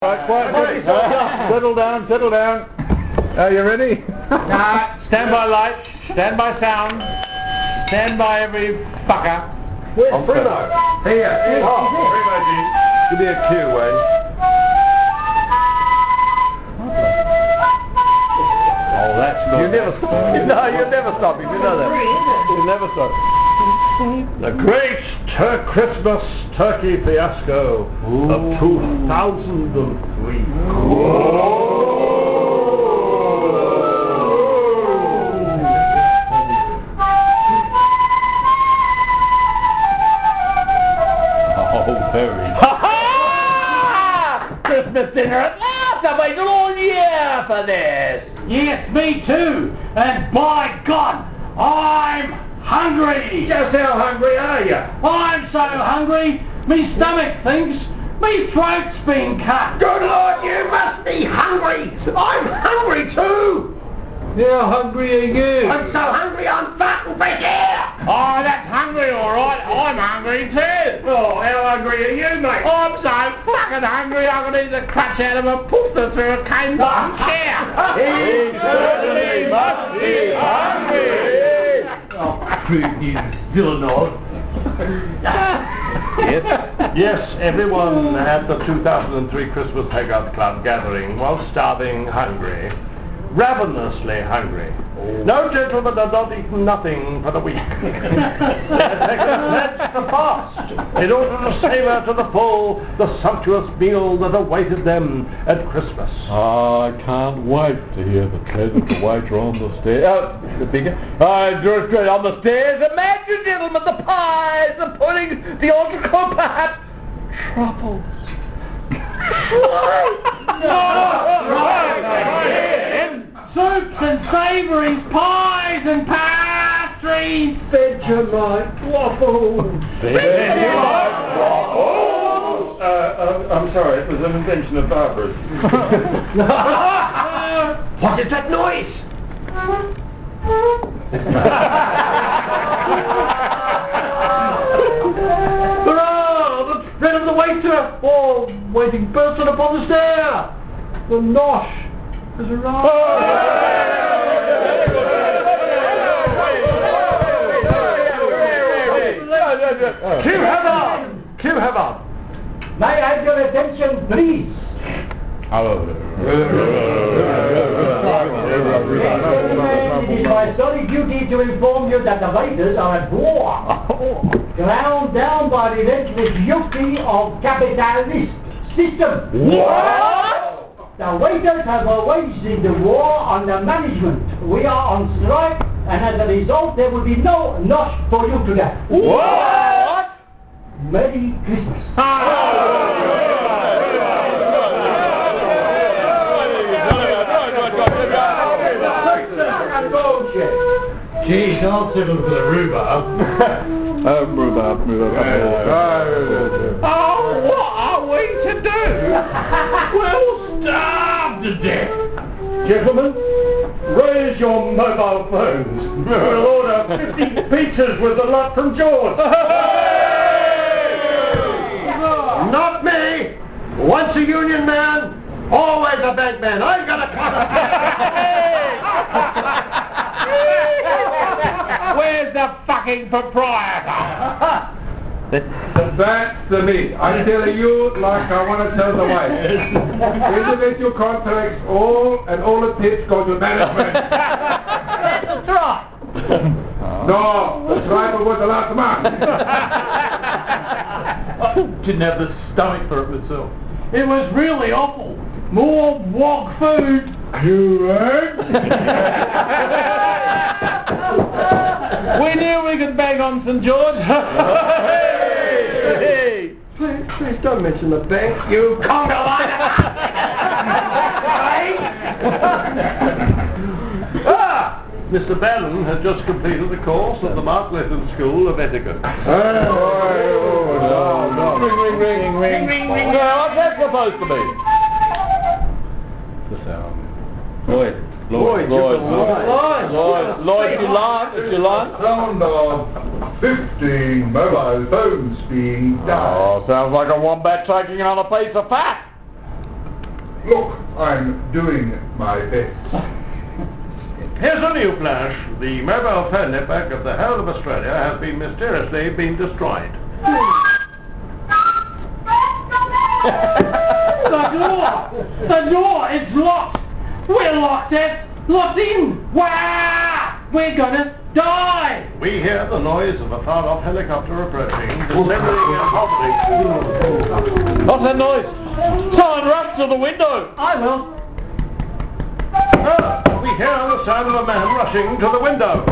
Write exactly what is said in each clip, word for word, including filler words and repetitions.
Right, quiet, quiet. Uh, settle down, settle down. Are you ready? Nah, stand by lights, stand by sound, stand by every fucker. Where's Primo? Here. Oh, Primo, give me a cue, Wayne. Oh, that's good. You never stop. No, you never stop him. You know that. You never stop. The Great Tur- Christmas Turkey Fiasco Ooh. of two thousand three. Oh, very. Ha ha! Christmas dinner at last! I've waited all year for this! Yes, me too. And by God, I'm hungry. Just how hungry are you? I'm so hungry, me stomach thinks me throat's been cut. Good Lord, you must be hungry! I'm hungry too! How hungry are you? I'm so hungry I'm farting fresh air! Oh, that's hungry, all right. I'm hungry too. Oh, how hungry are you, mate? I'm so fucking hungry I could eat the crutch out of a poster through a cane bottom chair. He certainly must be hungry. Oh, you villain. Yes, yes, everyone at the two thousand three Christmas Hangout Club gathering was starving hungry. Ravenously hungry. No gentleman had not eaten nothing for the week. They had taken a pledge to fast in order to savour to the full the sumptuous meal that awaited them at Christmas. Oh, I can't wait to hear the tread of the waiter on the stairs. Oh, the bigger. I drew a tread on the stairs. Imagine, gentlemen, the pies, the pudding, the entrecote, perhaps truffles. Soups and savouries, pies and pastries. Vegemite waffles! Vegemite waffles? Uh, uh, I'm sorry, it was an invention of Barbara's. What is that noise? Hurrah! The tread of the waiter! Oh, waiting person upon the stair! The nosh has arrived! Cue Havard! Cue Havard! May I have your attention, please? It is my sorry duty to inform you that the waiters are at war. Ground down by the relentless duty of capitalist system. What? The waiters have waged the war on the management. We are on strike, and as a result, there will be no nosh for you today. What? Merry Christmas. Geez, I'll settle for the rhubarb. Oh, rhubarb, rhubarb. Oh, what are we to do? We'll starve to death. Gentlemen, raise your mobile phones. We'll order fifty pizzas with the lot from George. Not me. Once a union man, always a bank man. I ain't got a Where's the fucking proprietor? That's the me. I tell you like I want to tell the wife. Individual contracts, all and all the tips go to management. That's right. No, the driver was the last man. I didn't have the stomach for it myself. It was really awful. More wog food. You heard? We knew we could bang on St George. Hey! Please, please don't mention the bank, you Conga Ah! Mister Bannon has just completed the course at the Mark Lytton School of Etiquette. Oh, no, no. Ring, ring, ring, ring, ring, ring. No, what's that supposed to be? The sound. Lloyd. Lloyd, Lloyd. you can lie. Lloyd. Lloyd. Lloyd, you lie. If you lie. Sound of fifteen mobile phones being dialed. Oh, sounds like a wombat taking on a piece of fat. Look, I'm doing my best. Here's a new flash. The mobile phone network of the whole of Australia has been mysteriously been destroyed. The door! The door is locked! We're locked in! Locked in! Wow! We're gonna die! We hear the noise of a far-off helicopter approaching, descending and hovering. What's that noise? Someone rush to the window! I will. Ah, we hear the sound of a man rushing to the window.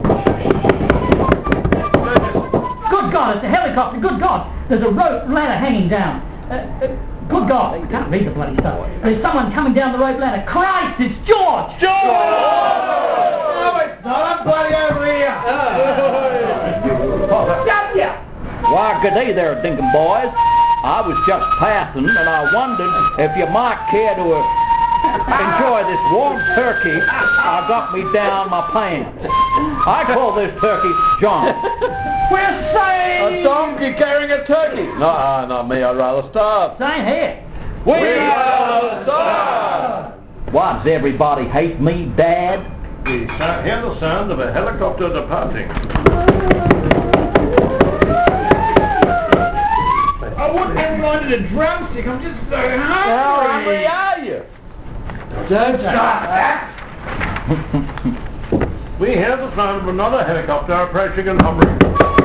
Good God, it's a helicopter, good God! There's a rope ladder hanging down. Uh, uh, good God, I can't read the bloody stuff. There's someone coming down the rope ladder. Christ, it's George! George! Oh, it's not bloody over here! Got ya! Why, good day there, Dinkum boys. I was just passing, and I wondered if you might care to uh, enjoy this warm turkey I got me down my pants. I call this turkey John. We're saved! A donkey carrying a turkey! No, not me, I'd rather starve. Same here. We are starve! Why, does everybody hate me, Dad? We sa- hear the sound of a helicopter departing. I wouldn't have wanted a drumstick. I'm just so hungry. How hungry are you? Don't start that. We hear the sound of another helicopter approaching and hovering.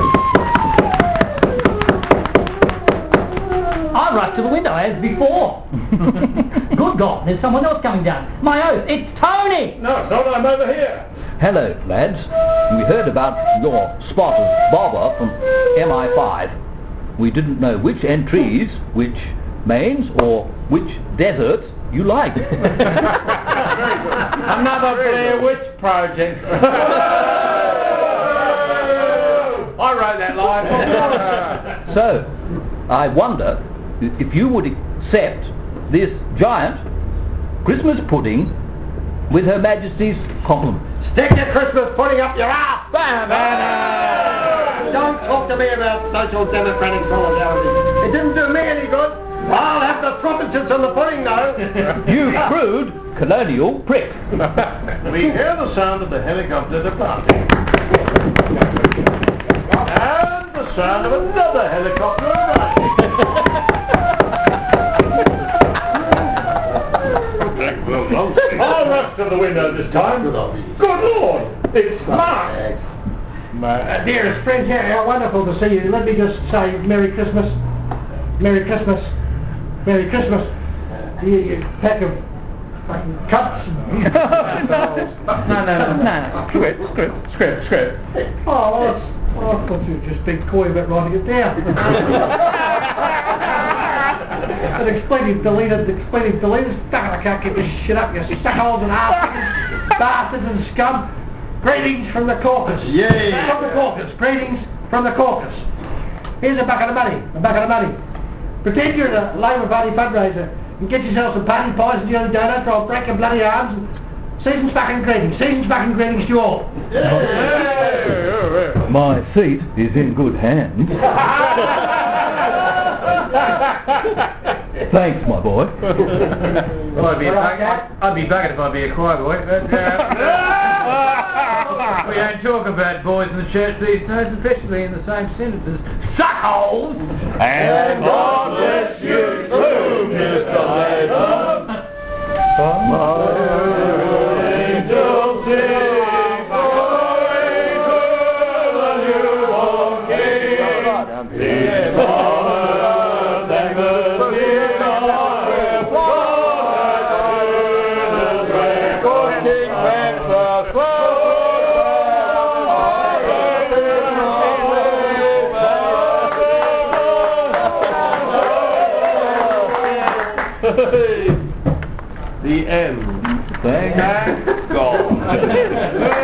I rushed to the window as before. Good God, there's someone else coming down. My oath, it's Tony! No, it's not, I'm over here. Hello, lads. We heard about your spot of bother from M I five. We didn't know which entries, which mains, or which deserts you liked. Another Blair Witch project. I wrote that line. So, I wonder if you would accept this giant Christmas pudding with Her Majesty's compliments. Stick your Christmas pudding up your ass! Don't talk to me about social democratic solidarity. It didn't do me any good. I'll have the trumpeters and the pudding now. You crude colonial prick. We hear the sound of the helicopter departing. And the sound of another helicopter arriving. I'll rush to the window this time. Good Lord, it's Mark. Uh, dearest friends, yeah, how wonderful to see you. Let me just say Merry Christmas. Merry Christmas. Merry Christmas. You, you pack of fucking cups. No, no, no, no. Script, script, script, script. Oh, well, it's, well, I thought you were just being coy about writing it down. An expletive deleted, expletive deleted. Stuck it, I can't keep this shit up, you suckholes and arseholes, bastards and scum. Greetings from the caucus. Yay. From the caucus. Greetings from the caucus. Here's a bucket of money. A bucket of money. Pretend you're at a Labour Party fundraiser and get yourself some party pies and jelly donuts or I'll break your bloody arms. And season's fucking greetings. Season's fucking greetings to you all. My seat is in good hands. Thanks, my boy. Well, I'd be a bucket. I'd be bucket if I'd be a choir boy. But, uh, we don't talk about boys in the church these days, especially in the same sentences. Suckholes! And God bless you too, Mister Labour. Angels sing glory to the newborn King. Peace on earth and mercy on earth. Good King The end. Thank God.